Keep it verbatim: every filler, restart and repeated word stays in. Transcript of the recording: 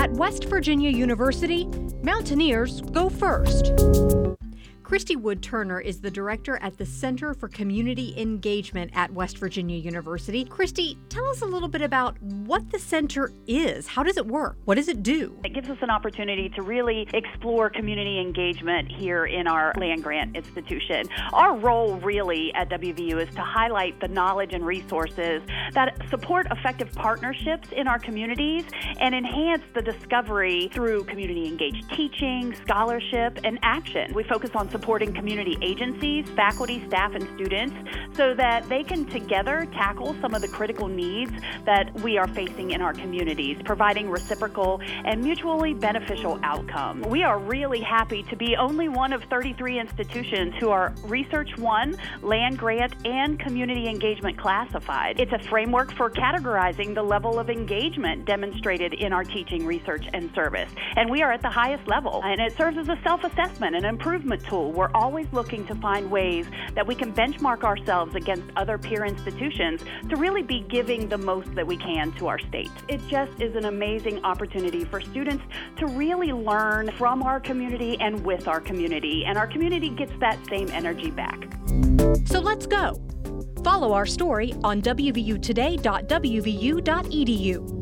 At West Virginia University, Mountaineers go first. Christy Wood Turner is the director at the Center for Community Engagement at West Virginia University. Christy, tell us a little bit about what the center is. How does it work? What does it do? It gives us an opportunity to really explore community engagement here in our land-grant institution. Our role really at W V U is to highlight the knowledge and resources that support effective partnerships in our communities and enhance the discovery through community-engaged teaching, scholarship, and action. We focus on supporting community agencies, faculty, staff, and students so that they can together tackle some of the critical needs that we are facing in our communities, providing reciprocal and mutually beneficial outcomes. We are really happy to be only one of thirty-three institutions who are Research One, Land Grant, and Community Engagement classified. It's a framework for categorizing the level of engagement demonstrated in our teaching, research, and service. And we are at the highest level, and it serves as a self-assessment and improvement tool. We're always looking to find ways that we can benchmark ourselves against other peer institutions to really be giving the most that we can to our state. It just is an amazing opportunity for students to really learn from our community and with our community, and our community gets that same energy back. So let's go. Follow our story on W V U today dot W V U dot E D U.